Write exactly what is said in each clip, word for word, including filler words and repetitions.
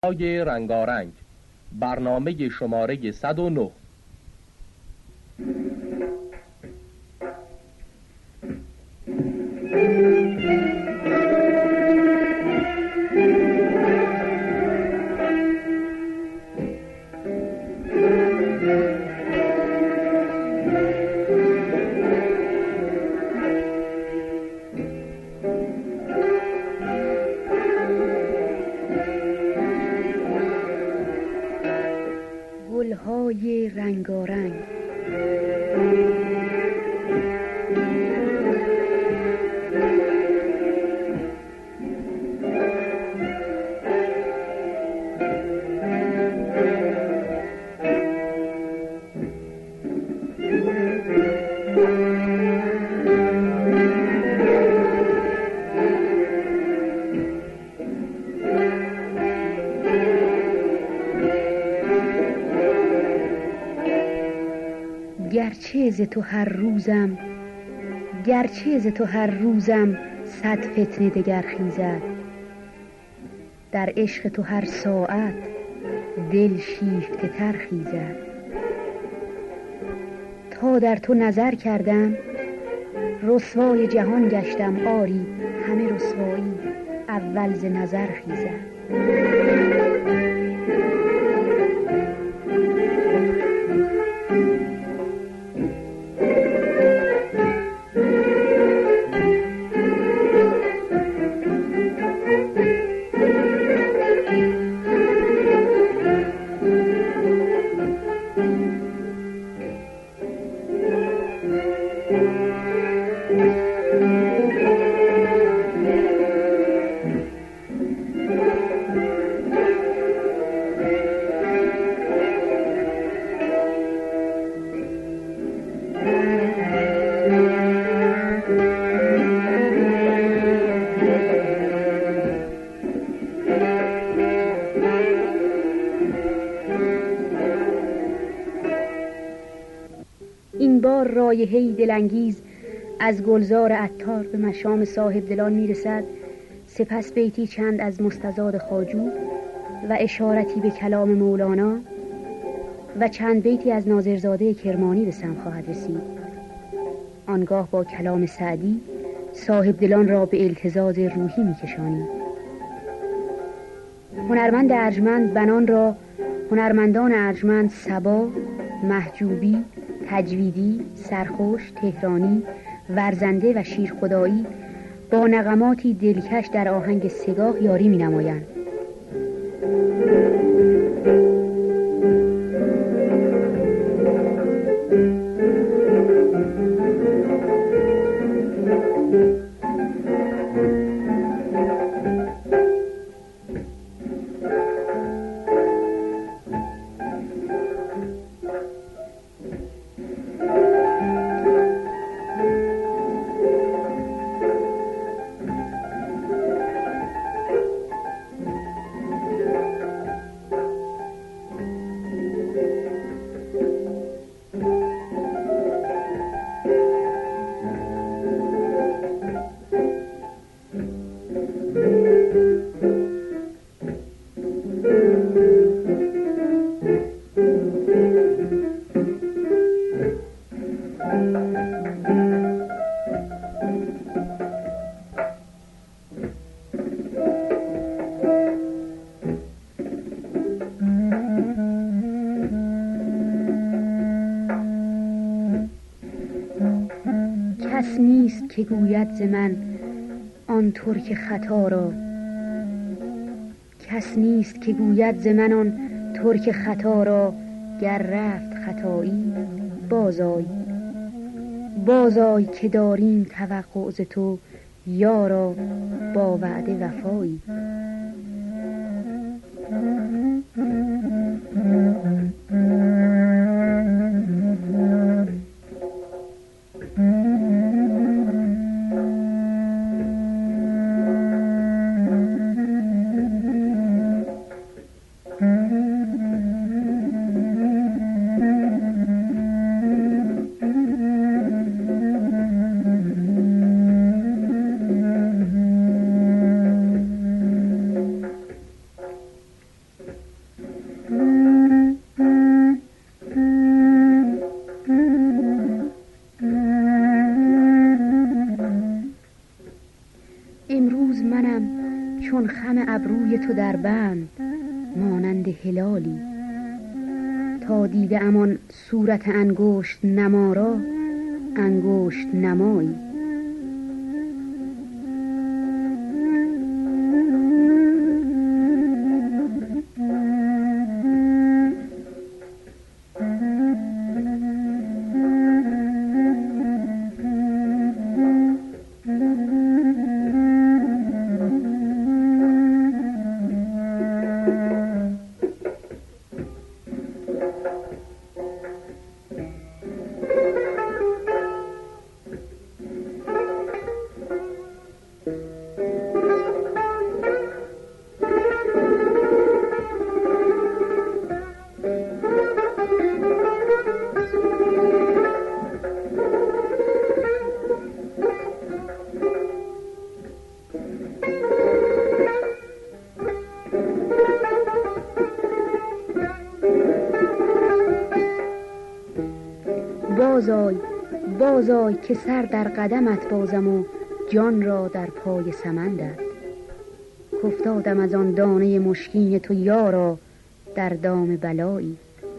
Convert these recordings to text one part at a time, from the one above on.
گلهای رنگارنگ، برنامه شماره صد و نه. گلهای رنگارنگ. گرچه ز تو هر روزم گرچه ز تو هر روزم صد فتنه دگر خیزد، در عشق تو هر ساعت دل شیفته تر خیزد. تا در تو نظر کردم رسوای جهان گشتم، آری همه رسوایی اول ز نظر خیزد. این بار رایحه‌ای دلانگیز از گلزار عطار به مشام صاحب دلان میرسد. سپس بیتی چند از مستزاد خواجو و اشارتی به کلام مولانا و چند بیتی از ناظرزاده کرمانی به سم خواهد رسید. آنگاه با کلام سعدی صاحب دلان را به التزاز روحی میکشانیم. هنرمند ارجمند بنان را هنرمندان ارجمند صبا، محجوبی، تجویدی، سرخوش، تهرانی، ورزنده و شیرخدایی با نغماتی دلکش در آهنگ سگاه یاری می نمایند. کس نیست که گوید ز من آن ترک خطا را، کس نیست که گوید ز من آن ترک خطا را. گر رفت خطایی بازآی بازآی که داریم توقع ز تو یارا با وعده وفایی. ابروی تو در بند مانند هلالی، تا دیده امان صورت انگشت نما را انگشت نمایی. بازآی بازآی که سر در قدمت بازم و جان را در پای سمندت. کافتادم از آن دانه مشکین تو یارا در دام بلایی.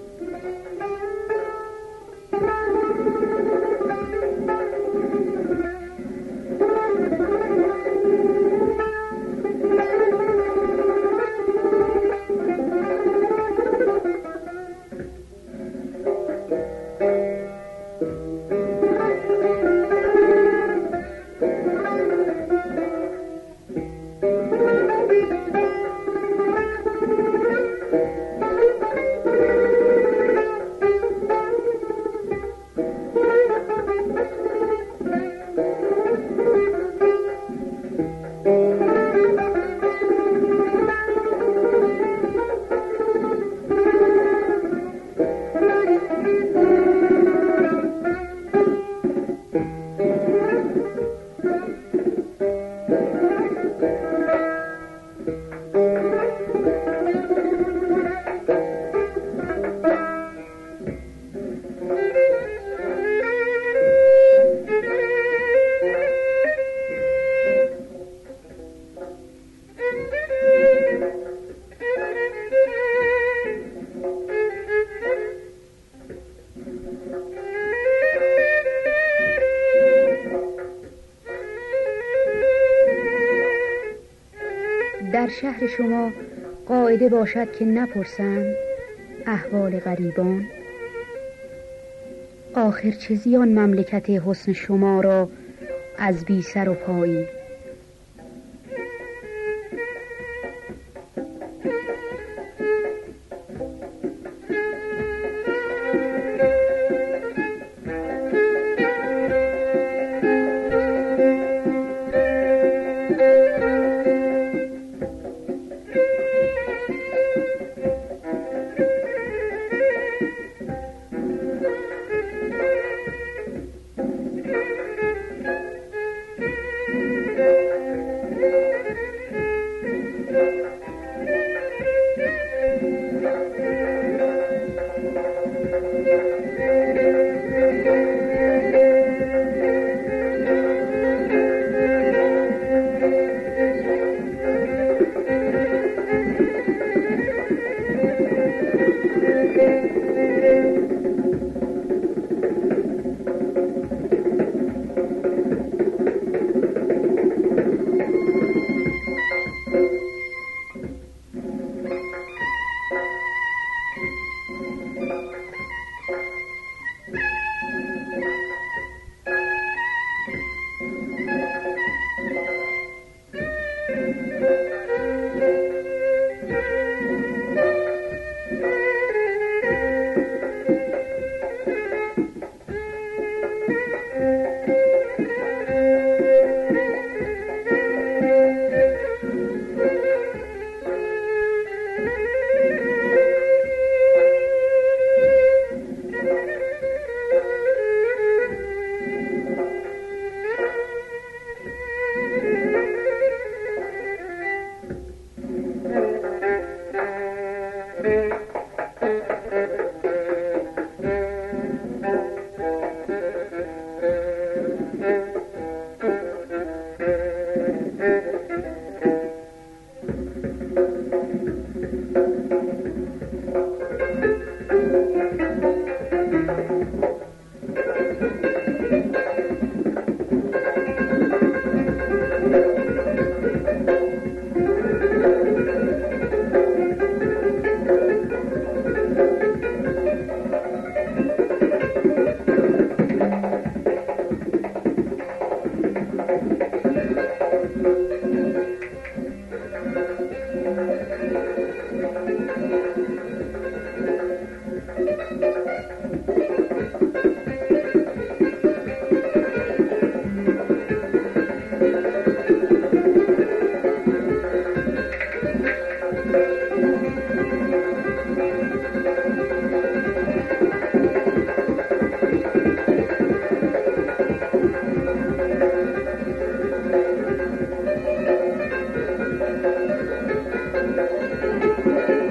در شهر شما قاعده باشد که نپرسند احوال غریبان. آخر چه زیان مملکت حسن شما را از بی سر و پایی.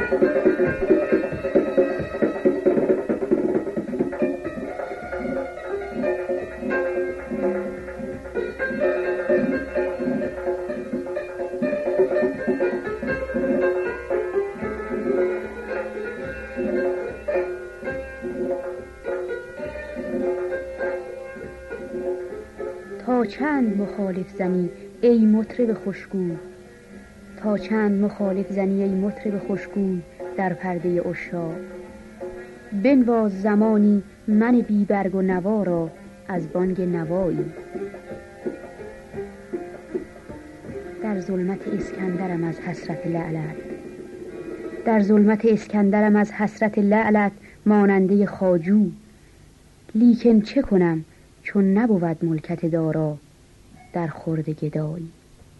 تا چند مخالف زنی ای مطرب خوشگوی، تا چند مخالف زنی ای مطرب خوشگوی در پرده عشاق. بنواز زمانی من بی برگ و نوا را از بانگ نوایی. در ظلمت اسکندرم از حسرت لعلت، در ظلمت اسکندرم از حسرت لعلت ماننده خواجو. لیکن چه کنم چون نبود ملکت دارا در خورد گدایی.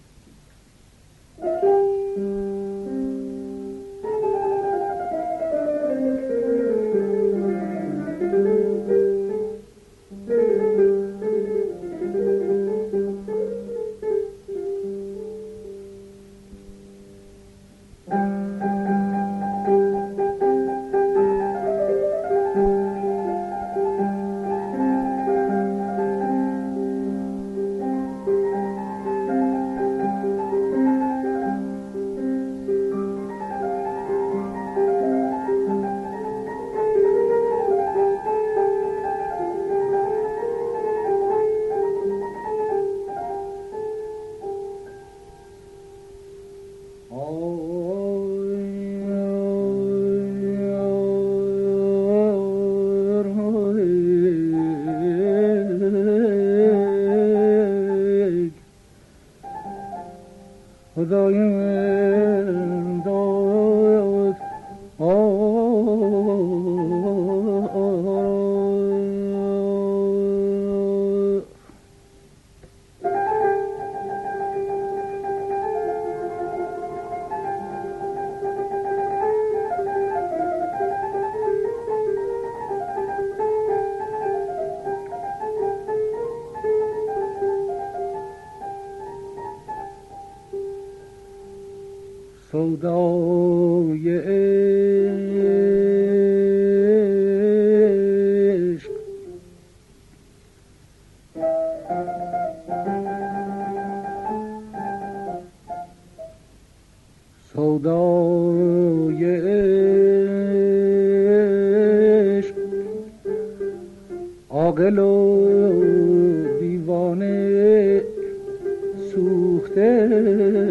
خدایم داد سودای عشق سودای عشق عاقل و دیوانه سوخته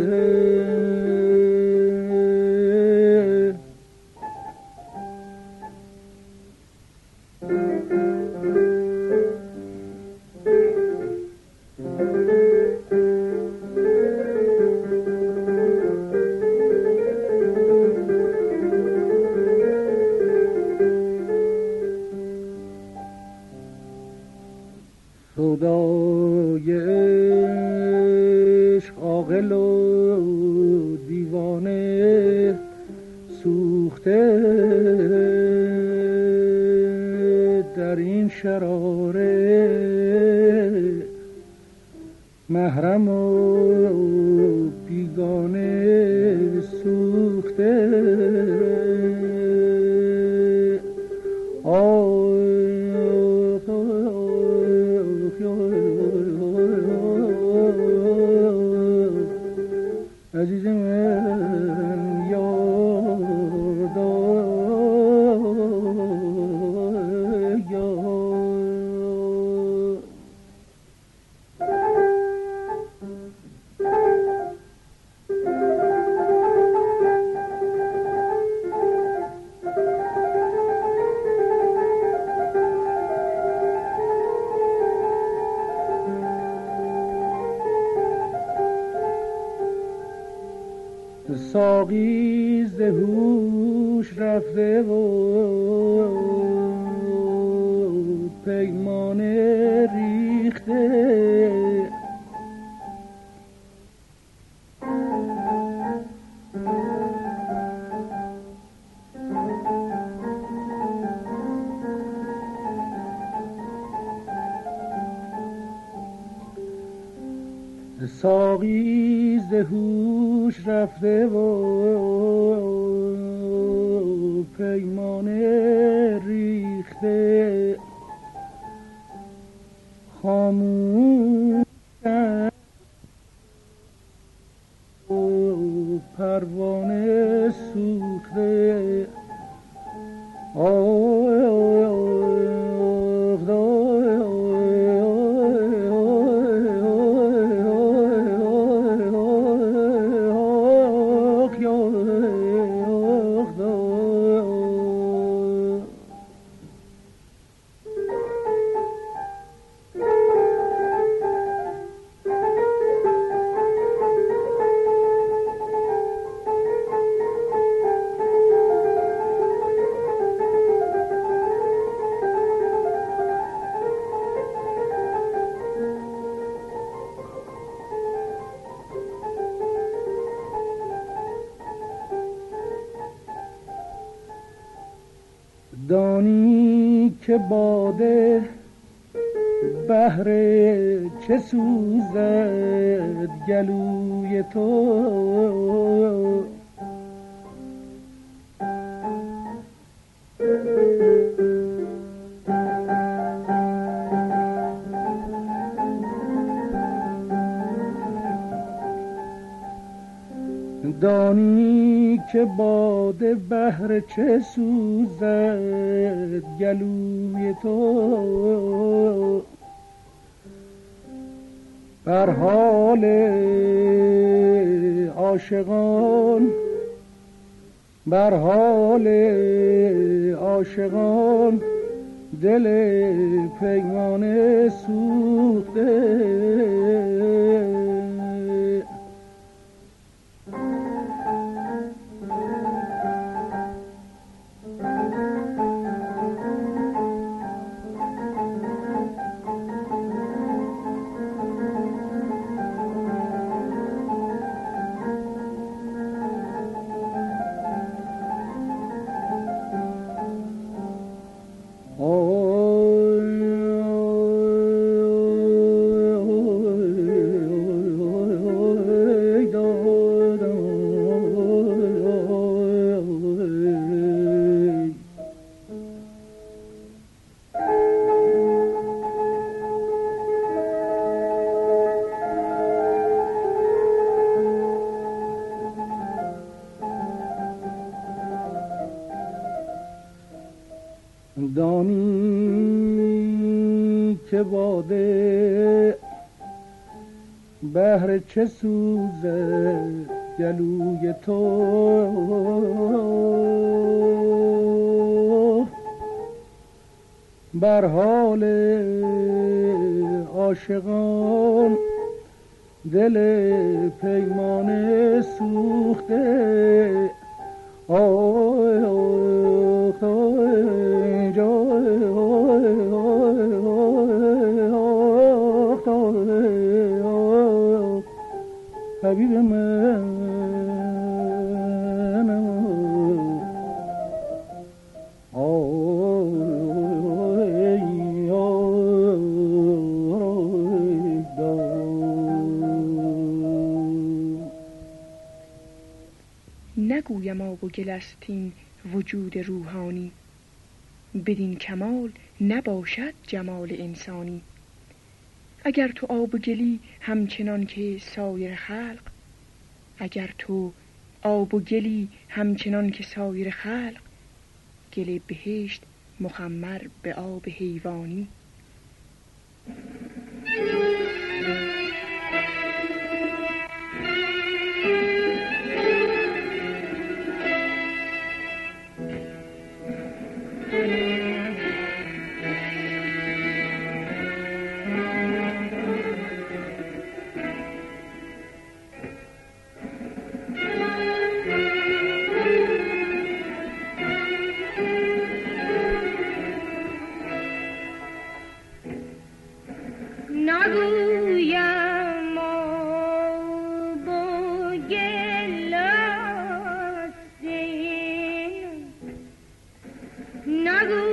سودای عشق عاقل و دیوانه سوخته در این شراره محرم و بیگانه سوخته عزیز من یاد یاد ساقی ز هوش رفته و پیمانه ریخته ساقی ز هوش رفته و پیمان ریخته خاموش پروانه سوخته دانی که باده بهر چه سوزد گلوی تو دانی که باده بهر چه سوزد گلوی تو بر حال عاشقان بر حال عاشقان دل پیمانه سوخته دانی که باده بهر چه سوزد گلوی تو بر حال عاشقان دل پیمانه سوخته آی حبیب من نگویم آب و گل است این وجود روحانی بدین کمال نباشد جمال انسانی اگر تو آب و گلی همچنان که سایر خلق اگر تو آب و گلی همچنان که سایر خلق گل بهشت مخمر به آب حیوانی Nagu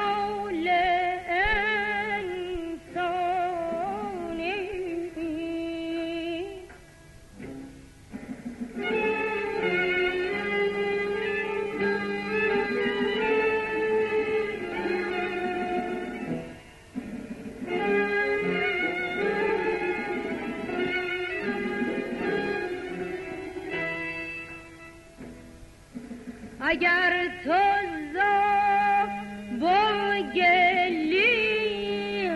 اگر تو با گلی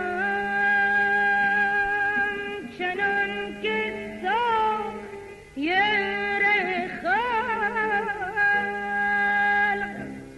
هم چنان که سایر خلق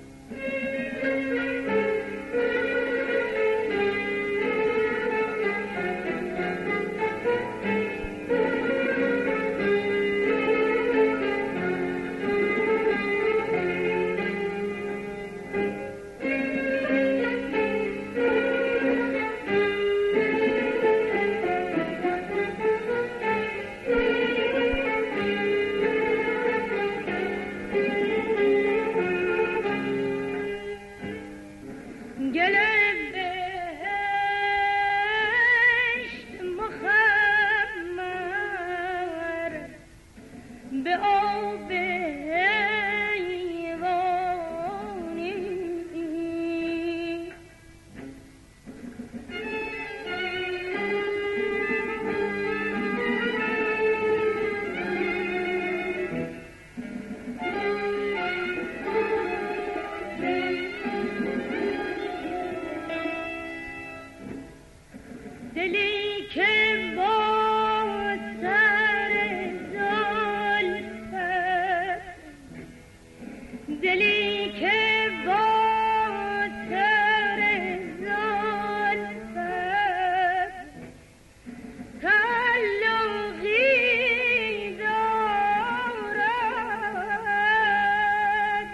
دلی که با سر زلفت دلی که با سر زلفت تعلقی دارد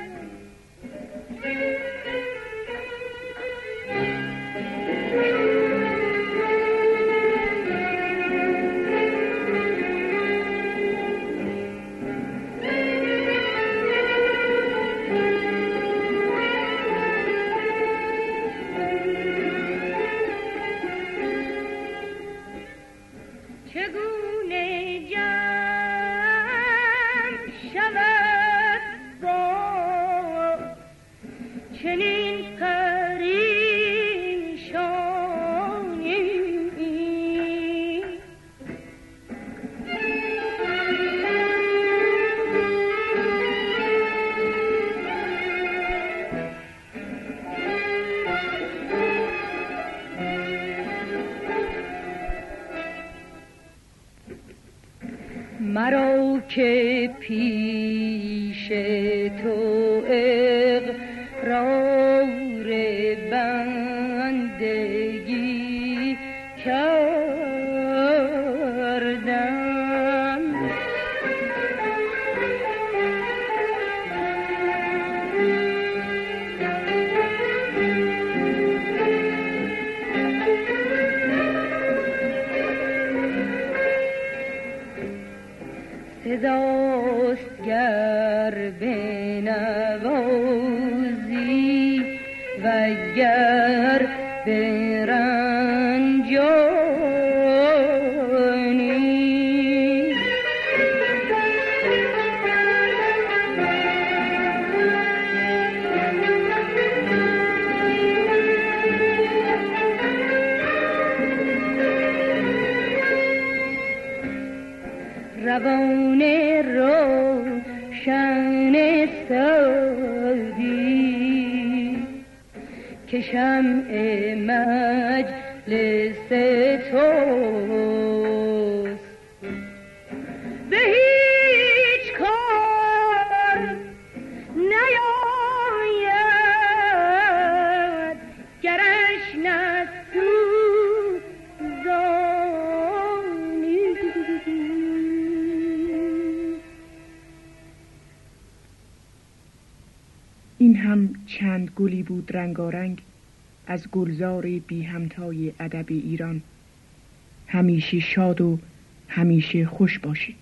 چگونه جمع شود با چنین پریشانی مرا که پیش تو اقرار بندگی کردم صداست گر بنوازی و گر برنجانی روان روشن سعدی که شمع مجلس توست به هیچ کار نیاید گرش نسوزانی. این هم چند گلی بود رنگارنگ از گلزار بی همتای ادب ایران. همیشه شاد و همیشه خوش باشید.